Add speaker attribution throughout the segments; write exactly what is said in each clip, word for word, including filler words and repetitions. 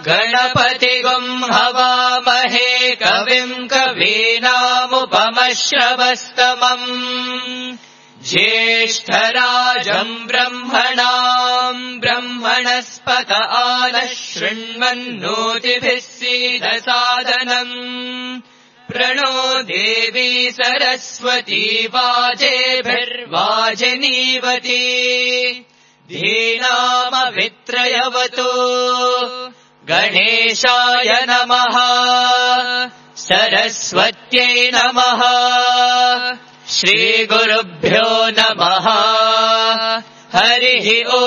Speaker 1: गणपतिगुम् हवामहे कविम् कवीनामुपमश्रवस्तमम् ज्येष्ठराजम् ब्रह्मणाम् ब्रह्मणस्पत आनः शृण्वन्नोतिभिः सीदसादनम् प्रणो देवी सरस्वती वाजेभिर्वाजिनीवती धीनामवित्रयवतु गणेशाय नमः सरस्वत्यै नमः श्रीगुरुभ्यो नमः हरिः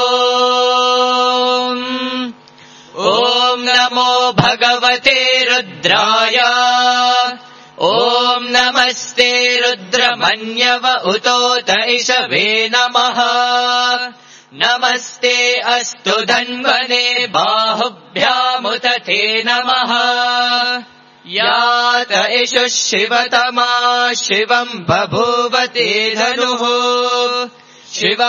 Speaker 1: ओम् ॐ नमो भगवते रुद्राय ॐ नमस्ते रुद्रमन्यव उतोत इषवे नमः नमस्ते अस्तु धन्वने बाहुभ्यामुत ते नमः यात इषुः शिवतमा शिवम् बभूवते धनुः शिवा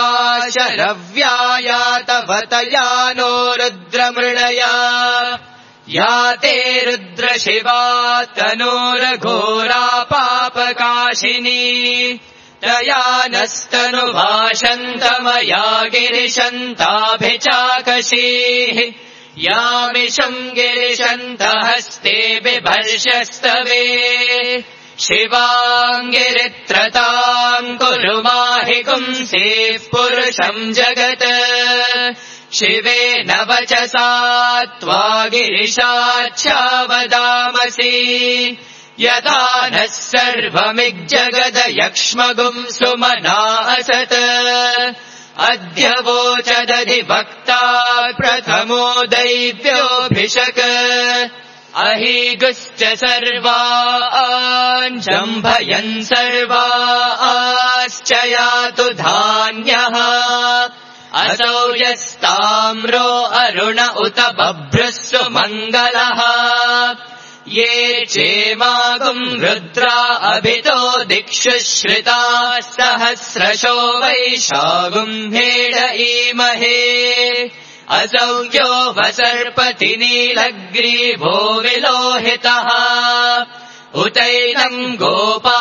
Speaker 1: शरव्यायातवतया नो रुद्रमृळया याते रुद्रशिवा तनोरघोरा पापकाशिनी तया नस्तनुभाषन्तमया गिरिशन्ताभिचाकशीः यामिषम् गिरिशन्तहस्ते बिभर्षस्तवे शिवाङ्गिरित्रताम् कुरु माहि पुंसेः पुरुषम् जगत् शिवेन वचसा त्वा गिरिशाच्छावदामसि यथा नः सर्वमिज्जगदयक्ष्मगुम् सुमना असत् अद्य वोचदधिभक्ता प्रथमो दैव्योऽभिषक् अहीगुश्च सर्वाञ्जम्भयन् सर्वाश्च यातु धान्यः असौ यस्ताम्रो अरुण उत बभ्रुः सुमङ्गलः ये चेमागुम् रुद्रा अभितो दिक्षु श्रिताः सहस्रशो वैशागुम् हेडईमहे असौ यो वसर्पति नीलग्रीवो विलोहितः उतैनम् गोपा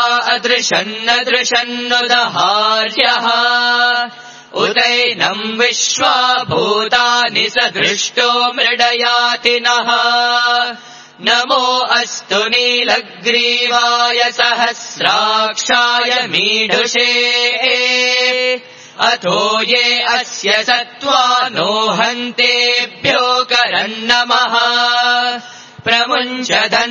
Speaker 1: अदृशन्नदृशन्नुदहार्यः उतैनम् विश्वा भूतानि सदृष्टो मृडयातिनः नमो अस्तु नीलग्रीवाय सहस्राक्षाय मीढुषे अथो ये अस्य सत्त्वा नो हन्तेभ्यो करन्नमः प्रमुञ्च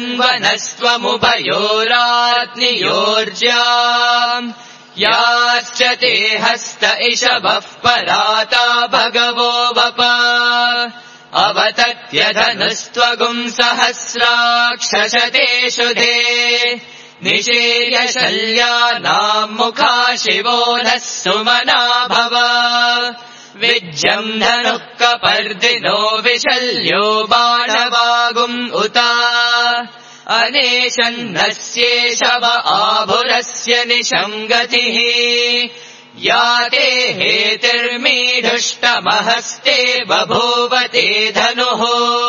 Speaker 1: धन्वनस्त्वमुभयोरात्नियोर्ज्याम् याश्च ते हस्त इषवः पराता भगवो वप अवतत्यधनुस्त्वगुम् सहस्राक्षशतेषु धे निषेयशल्यानाम् मुखा शिवो नः सुमना भव विज्यम् धनुः कपर्दिनो विशल्यो बाणवागुम् उता अनेशन्नस्येषव आभुरस्य निशम् गतिः याते हेतिर्मीढुष्टमहस्ते बभूवते धनुः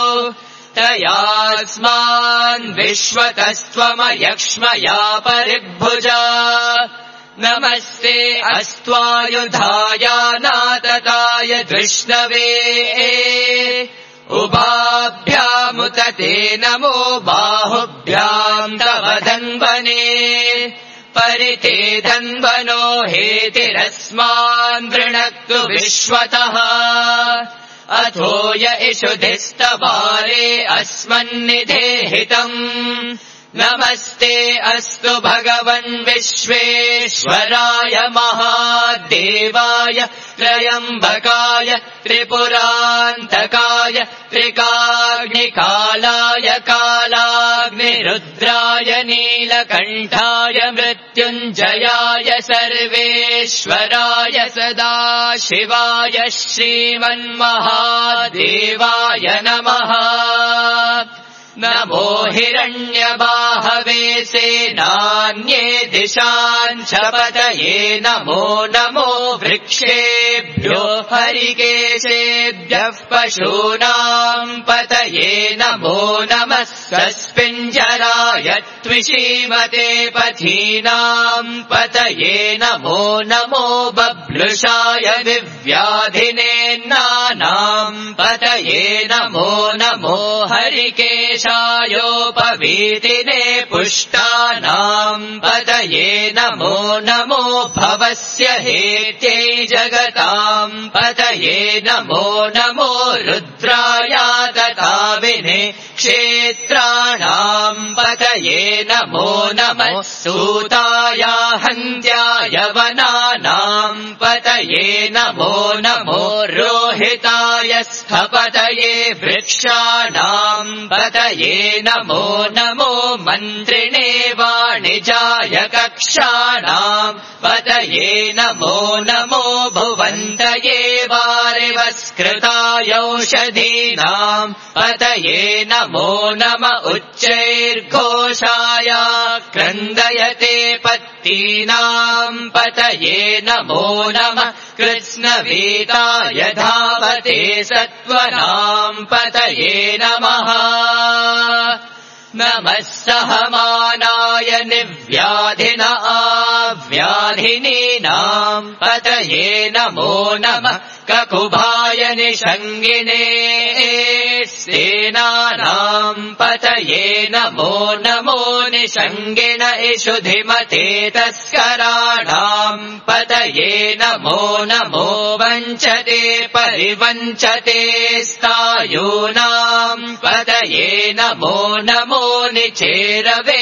Speaker 1: तयास्मान् विश्वतस्त्वमयक्ष्मया परिभुजा नमस्ते अस्त्वायुधायानातताय विष्णवे उभाभ्यामुत ते नमो बाहुभ्याम् तव धन्वने परिते धन्वनो हेतिरस्मान् वृणक्तु विश्वतः अथो य इषुधिस्तवारे अस्मन्निधेहितम् नमस्ते अस्तु भगवन् विश्वेश्वराय महादेवाय त्रयम्बकाय त्रिपुरान्तकाय त्रिकाग्निकालाय कालाग्निरुद्राय नीलकण्ठाय मृत्युञ्जयाय सर्वेश्वराय सदाशिवाय श्रीमन्महादेवाय नमः नमो हिरण्यबाहवे सेनान्ये दिशान् च पतये नमो नमो वृक्षेभ्यो हरिकेशेभ्यः पशूनाम् पतये पतये नमो नमः सस्पिञ्जराय त्विषीमते पथीनाम् पतये नमो नमो बभ्लुषाय दिव्याधिनेन्नानाम् पतये नमो नमो हरिकेशायोपवीतिने पुष्टानाम् पतये नमो नमो भवस्य हेत्यै जगताम् पतये नमो नमो रुद्रायातताविने क्षेत्राणाम् पतये नमो नमः सूताया हन्त्याय वनानाम् पतये नमो नमो रोहिताय स्थपतये वृक्षाणाम् पतये नमो नमो मन्त्रिणे वाणिजाय कक्षाणाम् पतये नमो नमो भुवन्तये वारिवस्कृतायौषधीनाम् पतये नमो नम उच्चैर्घोषाय क्रन्दयते पत्तीनाम् पतये नमो नमः कृत्स्नवेदाय धावते सत्त्वनाम् पतये नमः नमः सहमानाय निव्याधिन आव्याधिनीनाम् पतये नमो नमः ककुभाय निषङ्गिणे सेनानाम् पतये नमो नमो निषङ्गिण इषुधिमते तस्कराणाम् पतये नमो नमो वञ्चते परिवञ्चते स्तायूनाम् पतये नमो नमो निचेरवे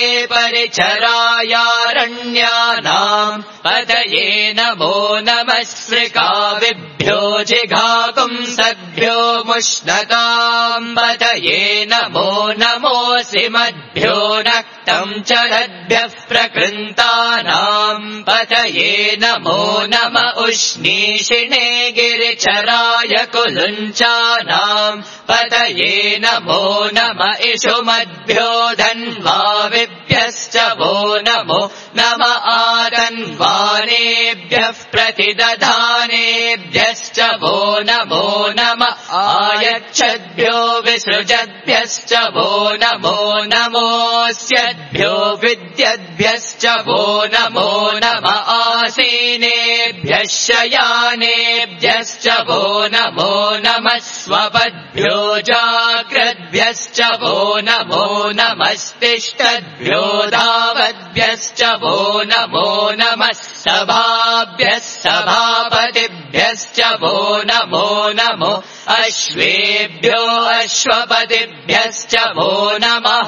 Speaker 1: परिचरायारण्यानाम् पतये नमो नमः स्मृकाविभ्यो जिघाकुंसद्भ्यो मुष्णताम् पतये नमो नमोऽसि मद्भ्यो नक्तम् चलद्भ्यः प्रकृन्तानाम् पतये नमो नम उष्णीषिणे गिरिचराय कुलुञ्चानाम् पतये नमो नम इषुमद्भ्यो धन्वाविभ्यश्च वो नमो नम आतन्वानेभ्यः प्रतिदधानेभ्यश्च वो नमो नम आयच्छद्भ्यो विसृजद्भ्यश्च वो नमो नमोऽस्यद्भ्यो विद्यद्भ्यश्च वो नमो नम आसीनेभ्यः शयानेभ्यश्च वो नमो नमः स्वपद्भ्यो जाग्रद्भ्यश्च वो नमो नमस्तिष्ठद्भ्यो धावद्भ्यश्च वो नमो नमः सभाभ्यः सभापतिभ्यश्च वो नमो नमो अश्वेभ्यो अश्वपतिभ्यश्च वो नमः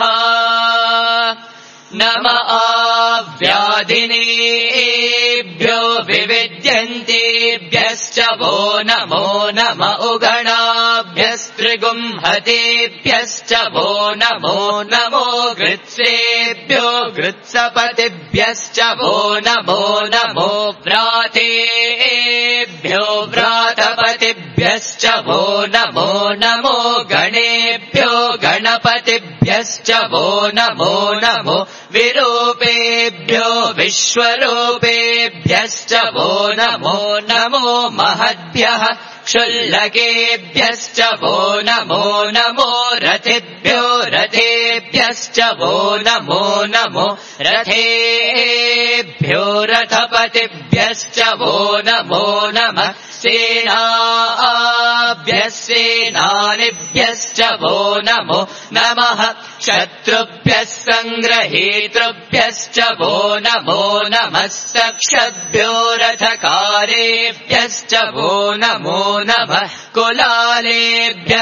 Speaker 1: नम आव्याधिनेभ्यो विविद्यन्तेभ्यश्च वो नमो नम उगणाभ्यस्त्रिगुंहतेभ्यश्च वो नमो नमो गृत्सेभ्यो गृत्सपतिभ्यश्च वो नमो नमो व्रातेभ्यो व्रातपतिभ्यश्च वो नमो नमो गणेभ्यो गणपतिभ्यश्च वो नमो नमो विरूपेभ्यो विश्वरूपेभ्यश्च वो नमो नमो महद्भ्यः क्षुल्लकेभ्यश्च वो नमो नमो रथेभ्यो रथेभ्यश्च वो नमो नमो रथेभ्यो रथपतिभ्यश्च वो नमो नमः सेनाभ्यः सेनानिभ्यश्च वो नमो नमः शत्रुभ्यः सङ्ग्रहेतृभ्यश्च वो नमो नमः सक्षद्भ्यो रथकारेभ्यश्च वो नमो नमः कुलालेभ्यः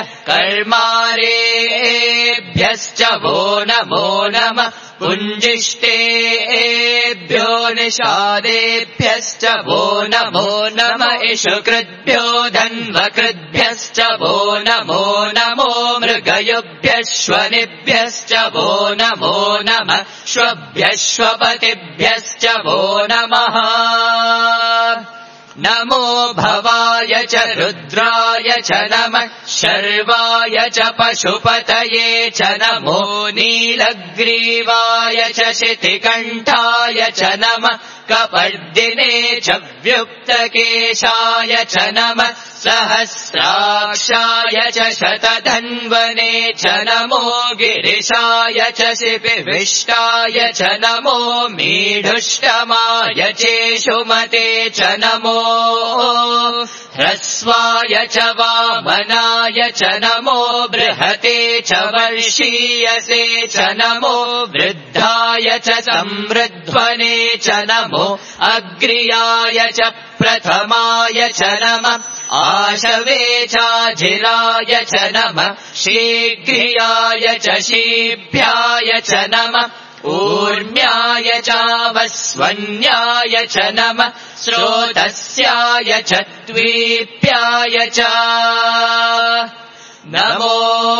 Speaker 1: कर्मारेभ्यश्च वो नमो नमः पुञ्जिष्टेभ्यो निषादेभ्यश्च वो नमो नम इषुकृद्भ्यो धन्वकृद्भ्यश्च वो नमो नमो मृगयुभ्यश्वनिभ्यश्च वो नमो नमः श्वभ्यश्वपतिभ्यश्च वो नमः नमो भवाय च रुद्राय च नमः शर्वाय च पशुपतये च नमो नीलग्रीवाय च शितिकण्ठाय च नमः कपर्दिने च व्युक्तकेशाय च नमः सहस्राक्षाय च शतधन्वने च नमो गिरिशाय च शिपिविष्टाय च नमो मीढुष्टमाय चेषुमते च नमो ह्रस्वाय च वामनाय च नमो बृहते च वर्षीयसे च नमो वृद्धाय च संवृध्वने च नमो अग्र्याय च प्रथमाय च नमः आशवे चाजिराय च नमः शीघ्रियाय च शीभ्याय च नमः ऊर्म्याय चावस्वन्याय च नमः स्रोतस्याय च द्वीप्याय च नमो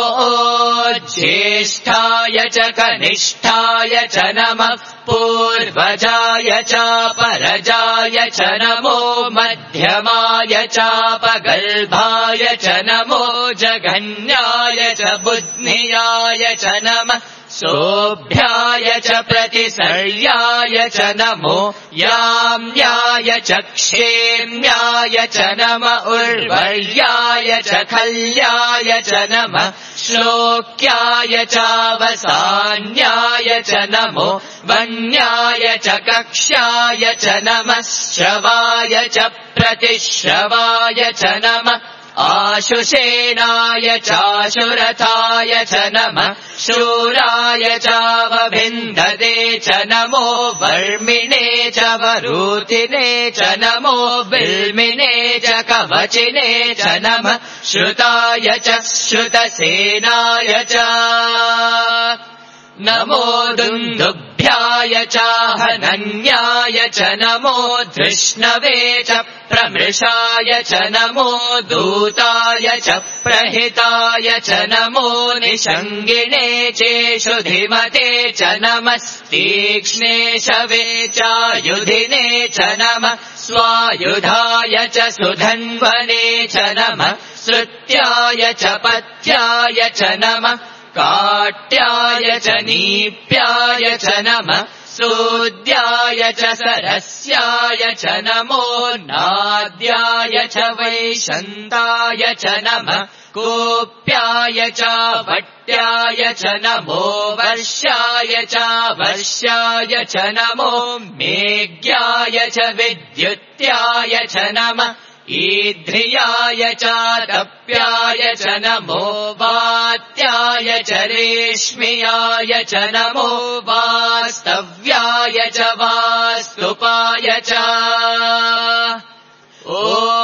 Speaker 1: ज्येष्ठाय च कनिष्ठाय च नमः पूर्वजाय चापरजाय च नमो मध्यमाय चापगल्भाय च नमो जघन्याय च बुद्ध्याय च नमः सोऽभ्याय च प्रतिसर्याय च नमो याम्याय च क्षेम्याय च नमः उर्वर्याय च खल्याय च नमः श्लोक्याय चावसान्याय च नमो वन्याय च कक्ष्याय च नमः श्रवाय च प्रतिश्रवाय च नमः आशुसेनाय चाशुरथाय च नमः शूराय चावभिन्दते च नमो वर्मिणे च वरूतिने च नमो बिल्मिने च कवचिने च नमः श्रुताय च श्रुतसेनाय च नमो दुन्दुभ्याय चाहनन्याय च नमो धृष्णवे च प्रमृषाय च नमो दूताय च प्रहिताय च नमो निषङ्गिणे चेषुधिमते च नमस्तीक्ष्णे शवे चायुधिने च नमः स्वायुधाय च सुधन्वने च नमः श्रुत्याय च पथ्याय च नमः काट्याय च नीप्याय च नमः सूद्याय च सरस्याय च नमो नाद्याय च वैशन्ताय च नमः कोप्याय च वट्याय च नमो वर्षाय च वर्षाय च नमो मेघ्याय च विद्युत्याय च नमः ईध्रियाय चातप्याय च नमो वात्याय च रेश्म्याय च नमो वास्तव्याय च वास्तुपाय च ॐ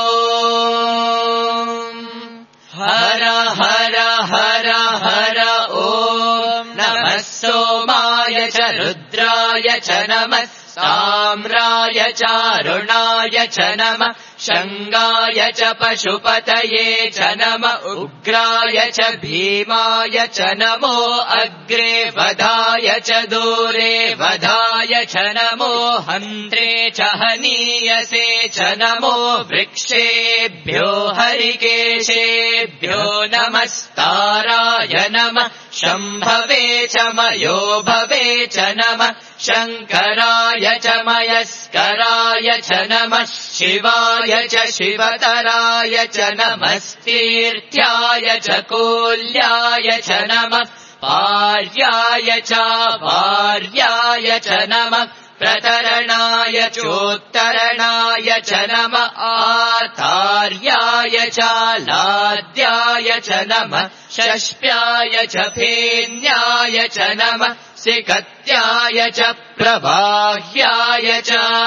Speaker 1: हर हर हर हर ॐ नमः सोमाय च रुद्राय च नमः साम्राय चारुणाय च नमः शङ्गाय च पशुपतये च नमः उग्राय च भीमाय च नमो अग्रे वधाय च दूरे वधाय च नमो हन्त्रे च हनीयसे च नमो वृक्षेभ्यो हरिकेशेभ्यो नमस्ताराय नमः शम्भवे च मयोभवे च नमः शङ्कराय च मयस्कराय च नमः शिवाय च शिवतराय च नमस्तीर्थ्याय च कोल्याय च नमः पार्याय च पार्याय च नमः प्रतरणाय चोत्तरणाय च नमः आतार्याय च लाद्याय च नमः षष्प्याय च फेन्याय च नमः सिकत्याय च प्रवाह्याय च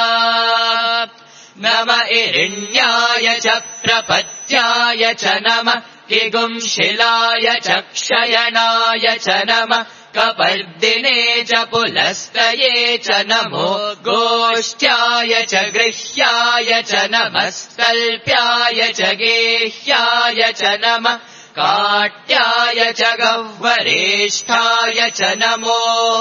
Speaker 1: नम इरिण्याय च प्रपत्याय च नमः किगुंशिलाय च क्षयणाय च नमः कपर्दिने च पुलस्तये च नमो गोष्ठ्याय च गृह्याय च नमः स्तल्प्याय च गेह्याय च नमः काट्याय च गह्वरेष्ठाय च नमो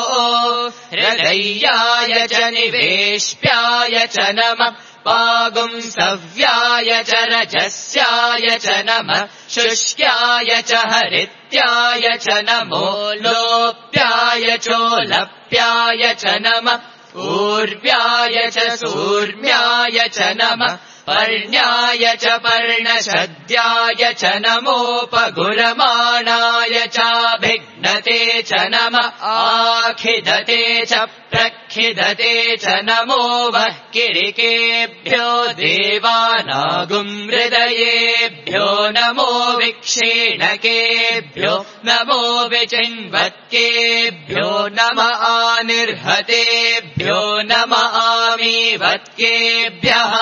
Speaker 1: हृदय्याय च निवेश्याय च नमः पागुंसव्याय च रजस्याय च नमः शुष्क्याय च हरित्याय च नमो लोप्याय चोलप्याय च नमः ऊर्व्याय च सूर्म्याय च नमः पर्ण्याय च पर्णशद्याय च नमोपगुरमाणाय चाभिघ्नते च नमः आखिदते च प्रखिदते च नमो वः किरिकेभ्यो देवानागुंहृदयेभ्यो नमो विक्षीणकेभ्यो नमो विचिन्वत्केभ्यो नम आनिर्हतेभ्यो नम आमीवत्केभ्यः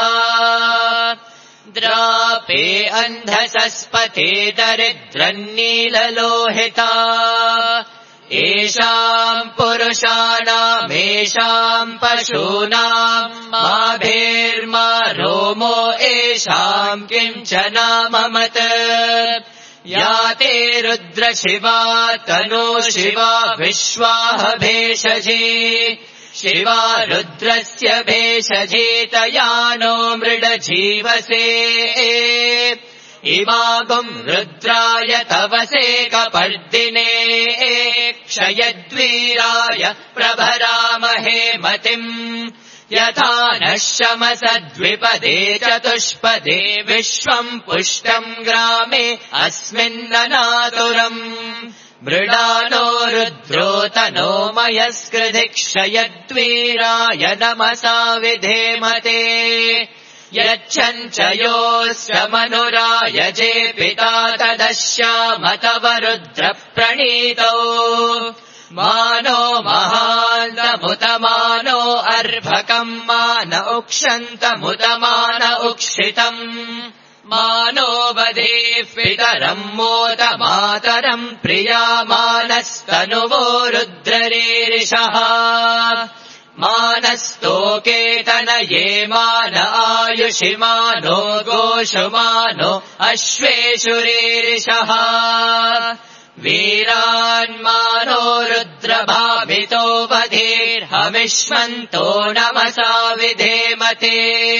Speaker 1: द्रापे अन्धसस्पते दरिद्रन्नीललोहिता येषाम् पुरुषाणामेषाम् पशूनाम् माभेर्मा रोमो येषाम् किञ्चनाममत् या ते रुद्रशिवा तनो शिवा विश्वाह भेषजे शिवा रुद्रस्य भेषजेतया नो मृडजीवसे इमागुम् रुद्राय तवसे कपर्दिने क्षयद्वीराय प्रभरामहे मतिम् यथा नः शमसद्विपदे चतुष्पदे विश्वम् पुष्टम् ग्रामे अस्मिन्ननातुरम् मृडानो रुद्रो तनो मयस्कृधिक्षयद्वीराय नमसा विधेमते यच्छञ्चयोऽस्यमनुराय जे पिता तदश्याम तव रुद्रप्रणीतौ मानो महान्तमुतमानो अर्भकम् मान उक्षन्तमुतमान उक्षितम् मानो वधेः पितरम् मोद मातरम् प्रियामानस्तनुवो रुद्ररीरिषः मानस्तोकेतनये मान आयुषि मानो गोषुमानो अश्वेषुरीरिषः वीरान्मानो रुद्रभावितो वधेर्हविष्मन्तो नमसा विधेमते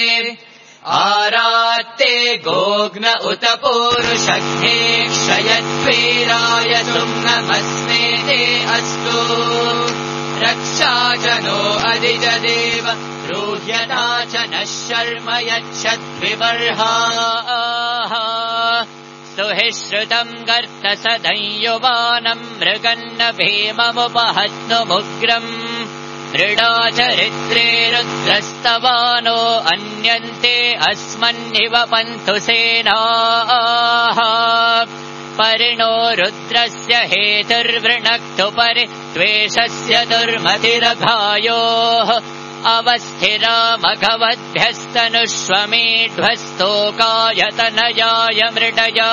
Speaker 1: आरात्ते गोग्न उत पूरुषघ्ने क्षयद्वीराय सुम्नमस्मे ते अस्तु रक्षा च नो अधिजदेव ब्रूह्यता च नः शर्म यच्छद्विबर्हाः सुहिश्रुतम् गर्त सदंयुवानम् मृगन्न भीममुपहत्नुमुग्रम् मृडाचरित्रे रुद्रस्तवानो अन्यन्ते अस्मन्निव पन्तु सेनाः परिणो रुद्रस्य हेतुर्वृणक्तु परि द्वेषस्य दुर्मतिरघायोः अवस्थिरा मघवद्भ्यस्तनुष्वमेढ्वस्तोकायतनयाय मृडया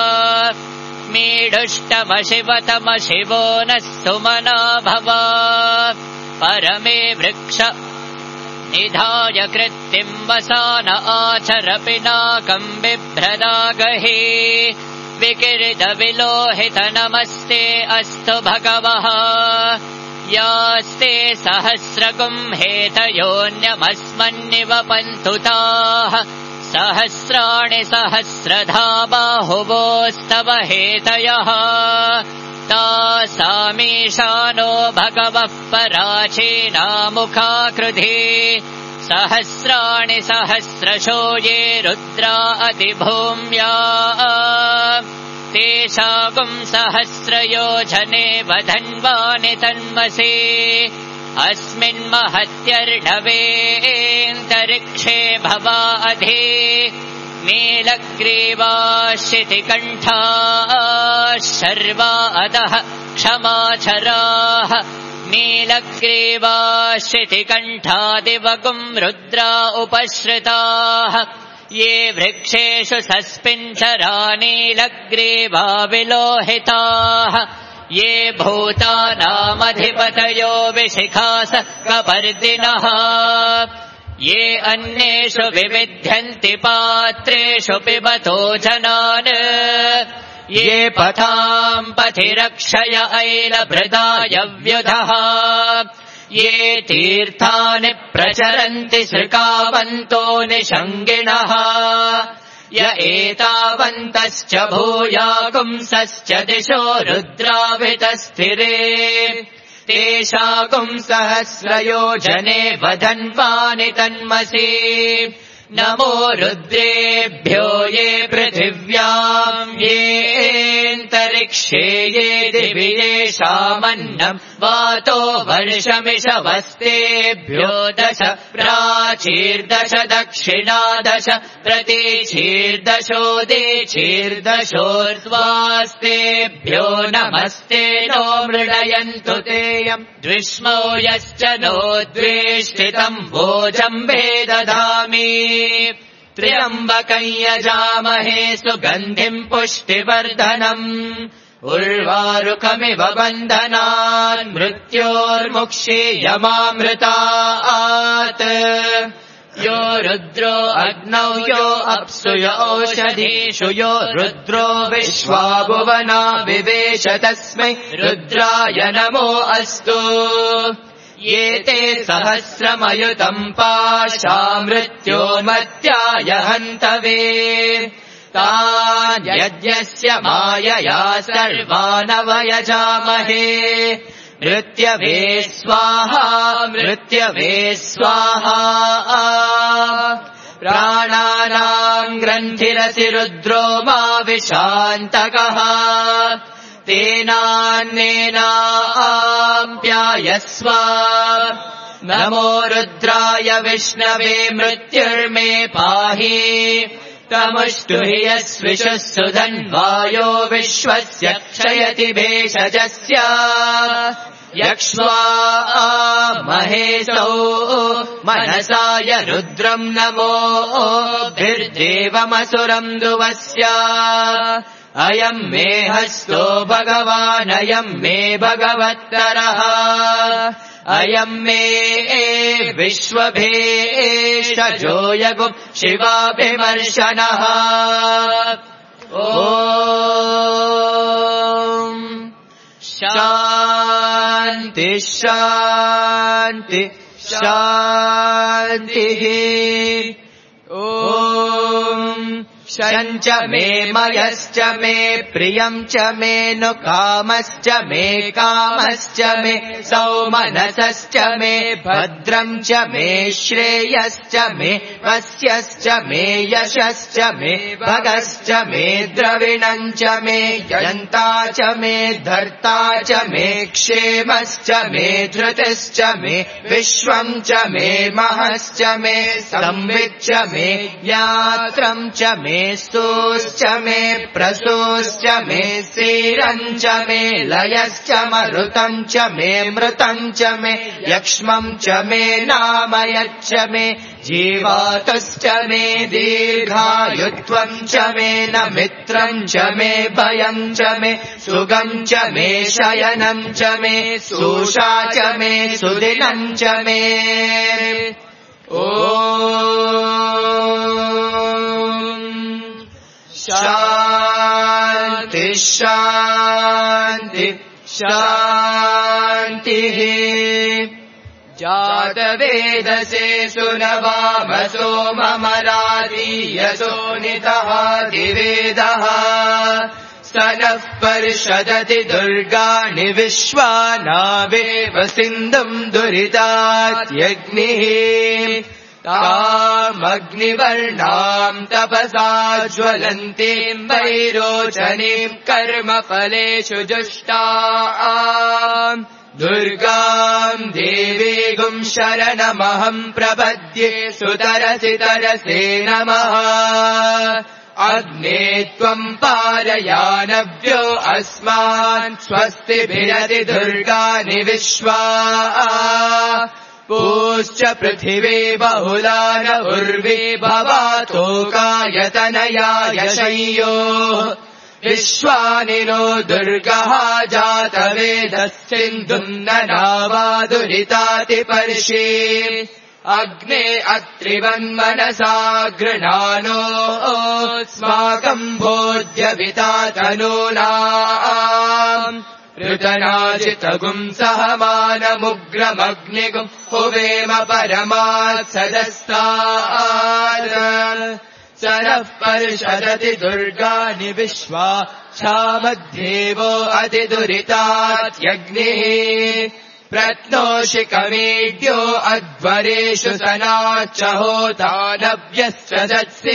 Speaker 1: मीढुष्टमशिवतमशिवो नः सुमना भव परमे वृक्ष निधाय कृत्तिम् वसान आचर पिनाकम् बिभ्रदागहे विकिरितविलोहित नमस्ते अस्तु भगवः यास्ते सहस्रगुम् हेतयोऽन्यमस्मन्निव पन्तु ताः सहस्राणि सहस्रधा बाहुवोस्तव हेतयः तासामीशानो भगवः पराचीनामुखाकृधि सहस्राणि सहस्रशो ये रुद्रा अधिभूम्या तेषागुम् सहस्रयोजने वधन्वानि तन्मसे अस्मिन्महत्यर्णवेऽन्तरिक्षे भवा अधि नीलग्रीवा शितिकण्ठाः शर्वा अधः क्षमाचराः नीलग्रीवा शितिकण्ठादिवगुम् रुद्रा उपश्रिताः ये वृक्षेषु सस्पिञ्चरा नीलग्रीवा विलोहिताः ये भूतानामधिपतयो विशिखास कपर्दिनः ये अन्येषु विविध्यन्ति पात्रेषु पिबतो जनान् ये पथाम् पथि रक्षय ऐलभृदाय व्युधः ये तीर्थानि प्रचरन्ति सृकावन्तो निषङ्गिणः य एतावन्तश्च भूयागुंसश्च दिशो रुद्राभितस्थिरे तेषागुंसहस्रयोजने वधन्वानि तन्मसि नमो रुद्रेभ्यो ये पृथिव्याम् येऽन्तरिक्षे ये दिवि येषामन्नम् वातो वर्षमिषवस्तेभ्यो दश प्राचीर्दश दक्षिणादश प्रतीचीर्दशोदीचीर्दशोर्ध्वास्तेभ्यो नमस्ते नो मृडयन्तु तेयम् द्विष्मो यश्च नो द्वेष्टितम् भोजम्बे दधामि त्र्यम्बकम् यजामहे सुगन्धिम् पुष्टिवर्धनम् उर्वारुकमिव बन्धनान् मृत्योर्मुक्षीयमामृतात् यो रुद्रो अग्नौ यो अप्सु यो ओषधीषु यो रुद्रो विश्वा भुवना विवेश तस्मै रुद्राय नमो अस्तु ये ते सहस्रमयुतम् पाशा मृत्यो मत्याय हन्तवे तान् यज्ञस्य मायया सर्वानवयजामहे मृत्यवे स्वाहा मृत्यवे स्वाहा प्राणानाम् ग्रन्थिरसि रुद्रो मा विशान्तकः तेनान्नेनाप्यायस्व नमो रुद्राय विष्णवे मृत्युर्मे पाहि तमुष्टुहि यस्विषुः सुधन्वायो विश्वस्य क्षयति भेषजस्य यक्ष्वा महेशौ मनसाय रुद्रम् नमो भिर्देवमसुरम् दुवस्य अयम् मे हस्तो भगवान् अयम् मे भगवत्तरः अयम् मे विश्वभेषजो यगु शिवाभिमर्शनः ॐ शान्ति शान्ति शान्तिः ॐ शञ्च मे मयश्च मे प्रियम् च मे नु कामश्च मे कामश्च मे सौमनसश्च मे भद्रम् च मे श्रेयश्च मे वस्यश्च मे यशश्च मे भगश्च मे द्रविणम् च मे यन्ता च मे धर्ता च मे क्षेमश्च मे धृतिश्च मे विश्वम् च मे महश्च मे संविच्च मे यात्रम् च मे स्तोश्च मे प्रसोश्च मे सीरम् च मे लयश्च मरुतम् च मे मृतम् च मे यक्ष्मम् च मे नामयच्च मे जीवातुश्च मे दीर्घायुत्वम् च मे न मित्रम् च मे भयम् च मे सुगम् च मे शयनम् च मे सूषा च मे सुदिनम् च मे ॐ शान्ति शान्ति शान्तिः जातवेदसे सुनवामसो ममरादीयसो नितः दिवेदः स नः पर्षदति दुर्गाणि विश्वानावेव सिन्धुम् दुरितात्यग्निः तामग्निवर्णाम् तपसा ज्वलन्तीम् वैरोचनीम् कर्मफलेषु जुष्टाम् दुर्गाम् देवीगुम् शरणमहम् प्रपद्ये सुतरसि तरसे नमः अग्ने त्वम् पारयानव्यो अस्मान् स्वस्तिभिरति दुर्गानि विश्वा पूश्च पृथिवी बहुला न उर्वी भवातोकायतनयाय शय्यो विश्वानि नो दुर्गः जातवेदः सिन्धुम् न नावादुरितातिपर्षि अग्ने अत्रिवन्मनसा गृणानोऽस्माकम् भोज्यविता तनूनाम् ऋतनाजितगुम् सहमानमुग्रमग्निगुम् हुवेम परमात्सदस्तात् सरः पर्षदति दुर्गानि विश्वा क्षामध्येवो अतिदुरितात्यग्निः प्रत्नोषिकमेड्यो अध्वरेषु सनाच्च होतानव्यश्च जत्सि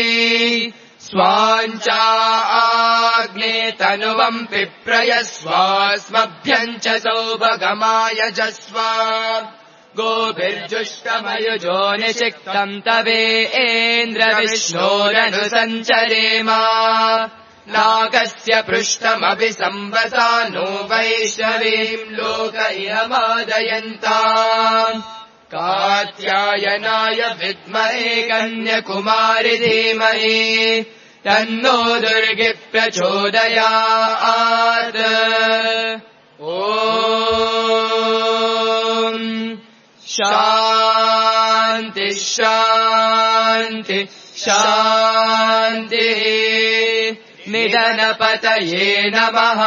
Speaker 1: स्वाञ्चाग्ने तनुवम् पिप्रयस्वास्मभ्यम् च सौभगमाय जस्व गोभिर्जुष्टमयुजो निषिक्तम् तवेन्द्रविष्णोरनुसञ्चरेम नागस्य पृष्ठमपि संवसा नो वैष्णवीम् लोक इयमादयन्ताम् कात्यायनाय विद्महे कन्यकुमारि धीमहि तन्नो दुर्गे प्रचोदयात् ॐ शान्ति शान्ति शान्तिः निधनपतये नमः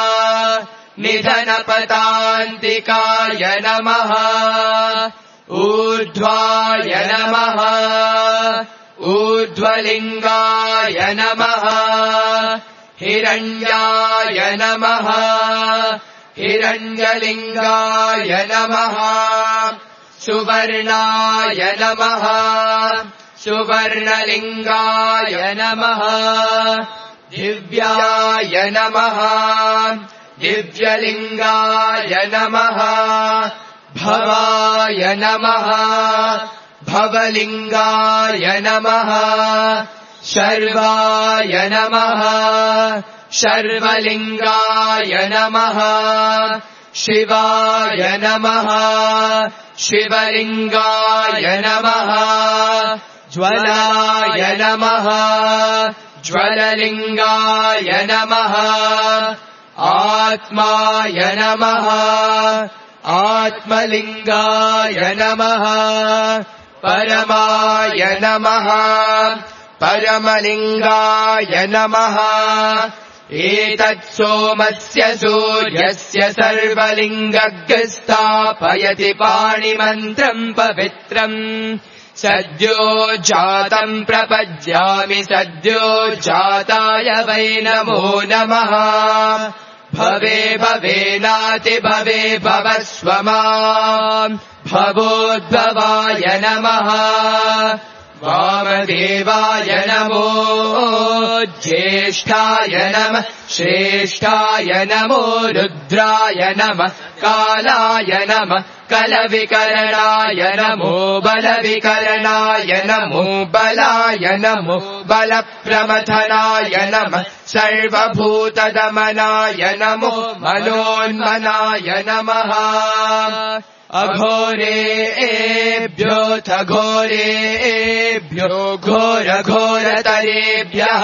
Speaker 1: निधनपतान्तिकाय नमः ऊर्ध्वाय नमः ऊर्ध्वलिङ्गाय नमः हिरण्याय नमः हिरण्यलिङ्गाय नमः सुवर्णाय नमः सुवर्णलिङ्गाय नमः दिव्याय नमः दिव्यलिङ्गाय नमः भवाय नमः भवलिङ्गाय नमः शर्वाय नमः शर्वलिङ्गाय नमः शिवाय नमः शिवलिङ्गाय नमः ज्वलाय नमः ज्वललिङ्गाय नमः आत्माय नमः आत्मलिङ्गाय नमः परमाय नमः परमलिङ्गाय नमः एतत् सोमस्य सूर्यस्य सर्वलिङ्गग्रस्थापयति पाणिमन्त्रम् पवित्रम् सद्यो जातम् प्रपद्यामि सद्यो जाताय वै नमो नमः भवे भवेनाति भवे भवस्व माम् भवोद्भवाय नमः वामदेवाय नमो ज्येष्ठाय नमः श्रेष्ठाय नमो रुद्राय नमः कालाय नमः कलविकरणाय नमो बलविकरणाय नमो बलाय नमो बलप्रमथनाय नमः सर्वभूतदमनाय नमो मनोन्मनाय नमः अघोरेभ्योऽथ घोरेभ्यो घोरघोरतरेभ्यः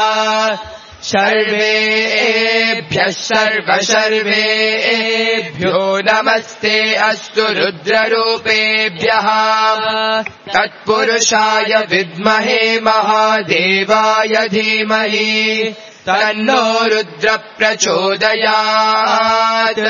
Speaker 1: सर्वेभ्यः सर्वशर्वेभ्यो नमस्ते अस्तु रुद्ररूपेभ्यः तत्पुरुषाय विद्महे महादेवाय धीमहि तन्नो रुद्र प्रचोदयात्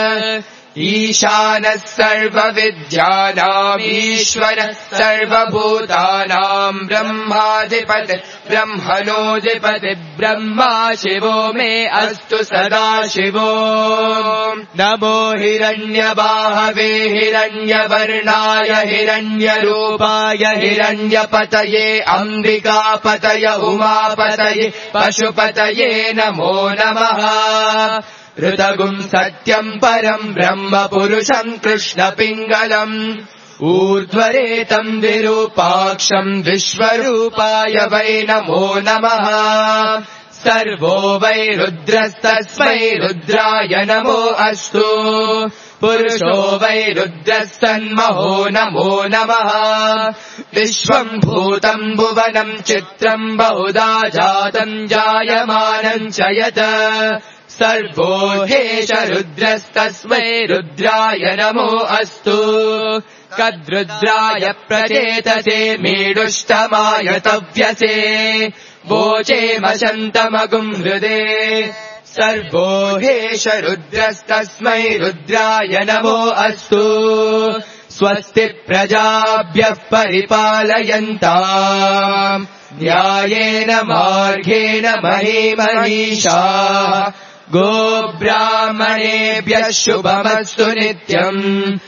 Speaker 1: ईशानः सर्वविद्यानाम् ईश्वरः सर्वभूतानाम् ब्रह्माधिपति ब्रह्मणोऽधिपति ब्रह्मा शिवो मे अस्तु सदा शिवो नमो हिरण्यबाहवे हिरण्यवर्णाय हिरण्यरूपाय हिरण्यपतये अम्बिकापतय उमापतये पशुपतये नमो नमः ऋतगुम् सत्यम् परम् ब्रह्म पुरुषम् कृष्णपिङ्गलम् ऊर्ध्वरेतम् विरूपाक्षम् विश्वरूपाय वै नमो नमः सर्वो वै रुद्रस्तस्मै रुद्राय नमो अस्तु पुरुषो वै रुद्रस्तन्महो नमो नमः विश्वम् भूतम् भुवनम् चित्रम् बहुधा जातम् जायमानम् च यत् सर्वो हेश रुद्रस्तस्मै रुद्राय नमो अस्तु कद्रुद्राय प्रचेतसे मीडुष्टमाय तव्यसे वोचेमशन्तमगुम् हृदे सर्वो हेश रुद्रस्तस्मै रुद्राय नमो अस्तु स्वस्ति प्रजाभ्यः परिपालयन्ताम् न्यायेन मार्गेण महीमनीषाः गोब्राह्मणेभ्यः शुभमस्तु नित्यम्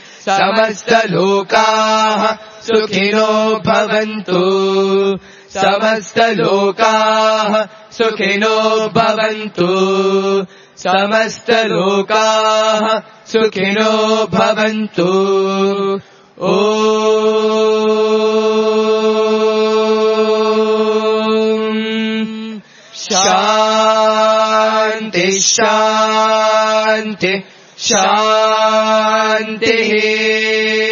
Speaker 1: समस्तलोकाः सुखिनो भवन्तु समस्तलोकाः सुखिनो भवन्तु समस्तलोकाः सुखिनो भवन्तु ॐ शान्ति शान्ति शान्तिः